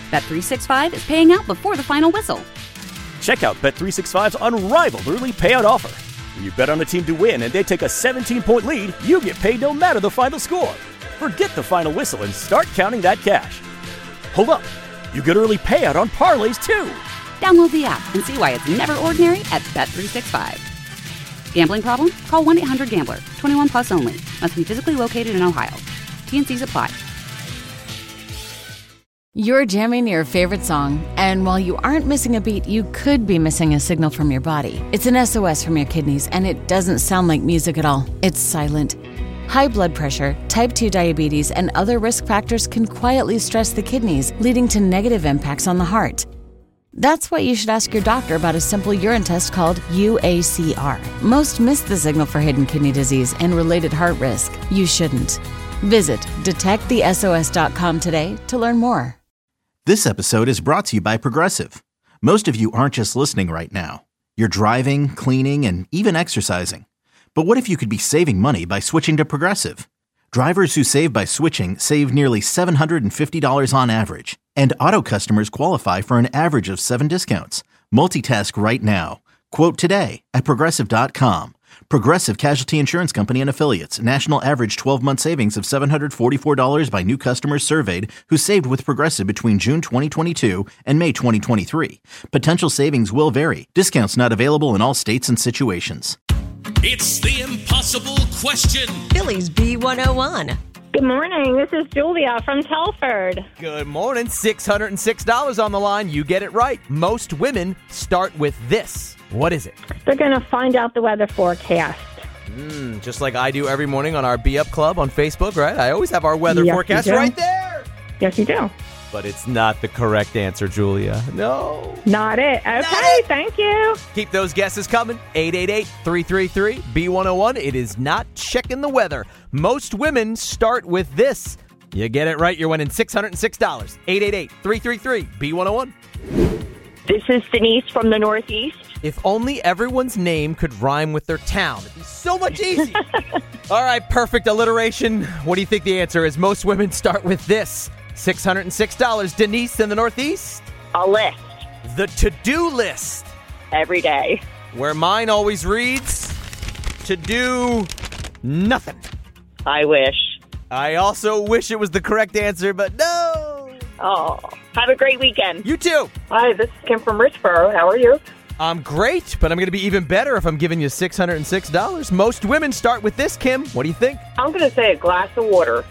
Bet365 is paying out before the final whistle. Check out Bet365's unrivaled early payout offer. When you bet on a team to win and they take a 17-point lead, you get paid no matter the final score. Forget the final whistle and start counting that cash. Hold up. You get early payout on parlays, too. Download the app and see why it's never ordinary at Bet365. Gambling problem? Call 1-800-GAMBLER. 21 plus only. Must be physically located in Ohio. T&Cs apply. You're jamming your favorite song, and while you aren't missing a beat, you could be missing a signal from your body. It's an SOS from your kidneys, and it doesn't sound like music at all. It's silent. High blood pressure, type 2 diabetes, and other risk factors can quietly stress the kidneys, leading to negative impacts on the heart. That's why you should ask your doctor about a simple urine test called UACR. Most miss the signal for hidden kidney disease and related heart risk. You shouldn't. Visit detectthesos.com today to learn more. This episode is brought to you by Progressive. Most of you aren't just listening right now. You're driving, cleaning, and even exercising. But what if you could be saving money by switching to Progressive? Drivers who save by switching save nearly $750 on average. And auto customers qualify for an average of 7 discounts. Multitask right now. Quote today at Progressive.com. Progressive Casualty Insurance Company and Affiliates. National average 12-month savings of $744 by new customers surveyed who saved with Progressive between June 2022 and May 2023. Potential savings will vary. Discounts not available in all states and situations. It's the impossible question. Phillies B101. Good morning. This is Julia from Telford. Good morning. $606 on the line. You get it right. Most women start with this. What is it? They're going to find out the weather forecast. Just like I do every morning on our Be Up Club on Facebook, right? I always have our weather forecast right there. Yes, you do. But it's not the correct answer, Julia. No. Not it. Okay, thank you. Keep those guesses coming. 888-333-B101. It is not checking the weather. Most women start with this. You get it right, you're winning $606. 888-333-B101. This is Denise from the Northeast. If only everyone's name could rhyme with their town. It'd be so much easier. All right, perfect alliteration. What do you think the answer is? Most women start with this. $606. Denise in the Northeast. A list. The to-do list. Every day. Where mine always reads, to do nothing. I wish. I also wish it was the correct answer, but no. Oh, have a great weekend. You too. Hi, this is Kim from Richboro. How are you? I'm great, but I'm going to be even better if I'm giving you $606. Most women start with this, Kim. What do you think? I'm going to say a glass of water.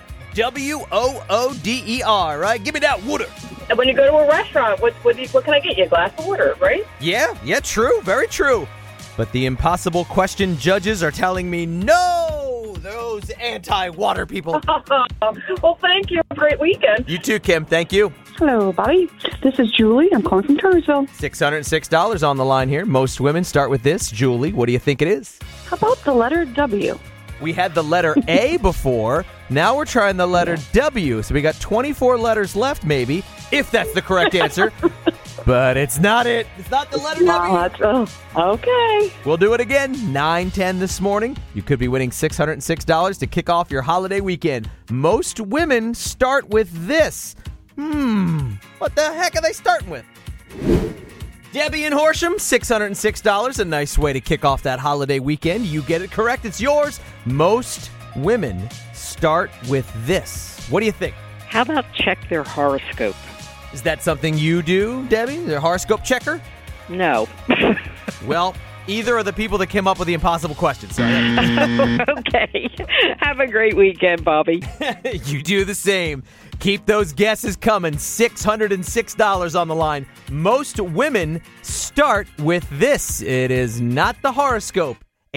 WOODER, right? Give me that water. And when you go to a restaurant, what can I get you? A glass of water, right? Yeah, true. Very true. But the impossible question judges are telling me no, those anti-water people. Well, thank you. Have a great weekend. You too, Kim. Thank you. Hello, Bobby. This is Julie. I'm calling from Turnersville. $606 on the line here. Most women start with this. Julie, what do you think it is? How about the letter W? We had the letter A before. Now we're trying the letter W. So we got 24 letters left, maybe, if that's the correct answer. But it's not it. It's not the letter W. Okay. We'll do it again. 9:10 this morning. You could be winning $606 to kick off your holiday weekend. Most women start with this. What the heck are they starting with? Debbie in Horsham, $606. A nice way to kick off that holiday weekend. You get it correct. It's yours. Most women start with this. What do you think? How about check their horoscope? Is that something you do, Debbie? The horoscope checker? No. Well, either are the people that came up with the impossible question. So. Okay. Have a great weekend, Bobby. You do the same. Keep those guesses coming. $606 on the line. Most women start with this. It is not the horoscope.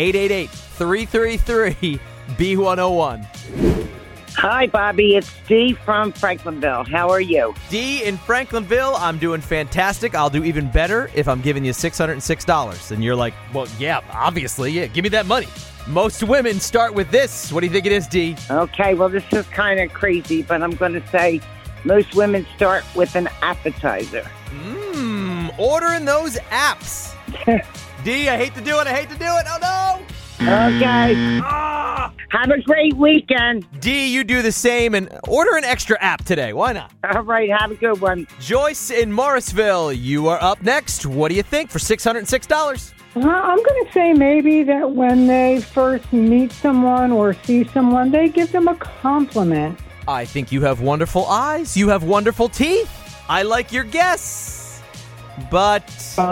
888-333-B101. Hi, Bobby. It's Dee from Franklinville. How are you? Dee in Franklinville. I'm doing fantastic. I'll do even better if I'm giving you $606. And you're like, well, yeah, obviously. Yeah, give me that money. Most women start with this. What do you think it is, Dee? Okay, well, this is kind of crazy, but I'm going to say most women start with an appetizer. Ordering those apps. Dee, I hate to do it. Oh, no. Okay. Have a great weekend. D, you do the same and order an extra app today. Why not? All right, have a good one. Joyce in Morrisville, you are up next. What do you think for $606? I'm going to say maybe that when they first meet someone or see someone, they give them a compliment. I think you have wonderful eyes. You have wonderful teeth. I like your guess. But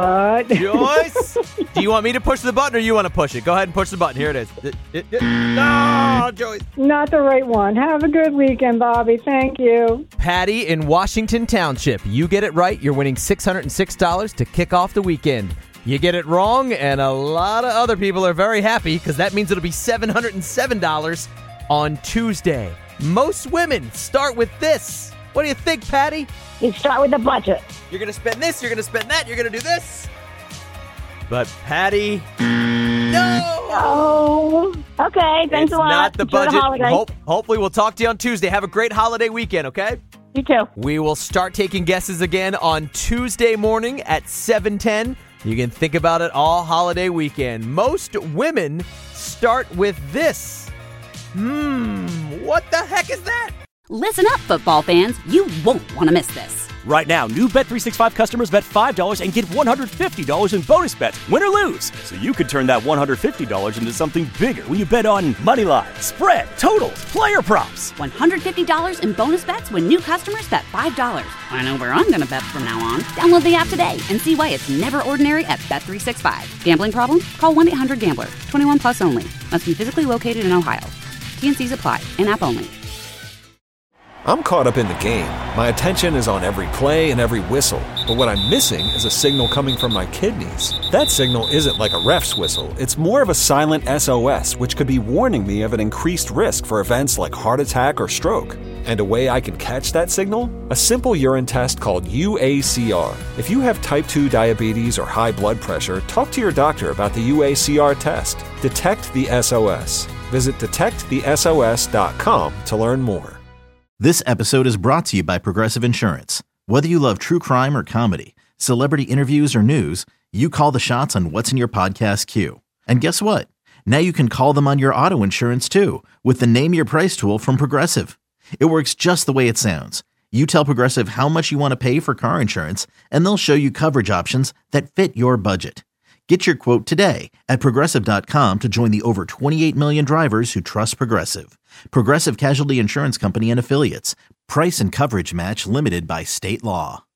Joyce, do you want me to push the button or you want to push it? Go ahead and push the button. Here it is. No, Joyce. Not the right one. Have a good weekend, Bobby. Thank you. Patty in Washington Township. You get it right, you're winning $606 to kick off the weekend. You get it wrong, and a lot of other people are very happy because that means it'll be $707 on Tuesday. Most women start with this. What do you think, Patty? You start with the budget. You're going to spend this, you're going to spend that, you're going to do this. But Patty, no! Oh, okay. Thanks a lot. It's not the Enjoy budget. Hopefully we'll talk to you on Tuesday. Have a great holiday weekend, okay? You too. We will start taking guesses again on Tuesday morning at 7:10. You can think about it all holiday weekend. Most women start with this. What the heck is that? Listen up, football fans. You won't want to miss this. Right now, new Bet365 customers bet $5 and get $150 in bonus bets, win or lose. So you could turn that $150 into something bigger when you bet on money line, spread, totals, player props. $150 in bonus bets when new customers bet $5. I know where I'm going to bet from now on. Download the app today and see why it's never ordinary at Bet365. Gambling problem? Call 1-800-GAMBLER. 21 plus only. Must be physically located in Ohio. T&Cs apply. In-app only. I'm caught up in the game. My attention is on every play and every whistle. But what I'm missing is a signal coming from my kidneys. That signal isn't like a ref's whistle. It's more of a silent SOS, which could be warning me of an increased risk for events like heart attack or stroke. And a way I can catch that signal? A simple urine test called UACR. If you have type 2 diabetes or high blood pressure, talk to your doctor about the UACR test. Detect the SOS. Visit detectthesos.com to learn more. This episode is brought to you by Progressive Insurance. Whether you love true crime or comedy, celebrity interviews or news, you call the shots on what's in your podcast queue. And guess what? Now you can call them on your auto insurance too with the Name Your Price tool from Progressive. It works just the way it sounds. You tell Progressive how much you want to pay for car insurance, and they'll show you coverage options that fit your budget. Get your quote today at Progressive.com to join the over 28 million drivers who trust Progressive. Progressive Casualty Insurance Company and Affiliates. Price and coverage match limited by state law.